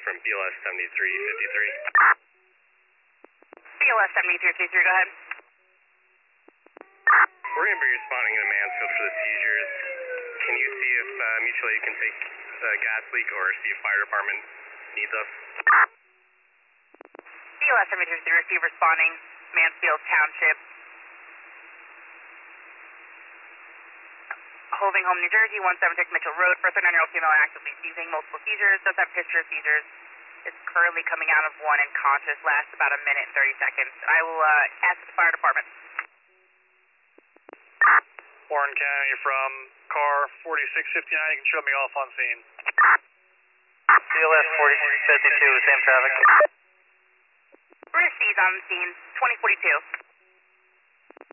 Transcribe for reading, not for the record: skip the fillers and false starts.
from BLS 7353. BLS 7353, go ahead. We're going to be responding to Mansfield for the seizures. Can you see if mutual aid can take the gas leak or see if fire department needs us? BLS 7353, receive responding, Mansfield Township. Holding Home, New Jersey, 176 Mitchell Road, for a 39-year-old female actively seizing, multiple seizures, does have history of seizures. It's currently coming out of one and conscious, lasts about a minute and 30 seconds. I will ask the fire department. Warren County from car 4659, you can show me off on scene. BLS 4652, same traffic. We're going to seize on scene, 2042.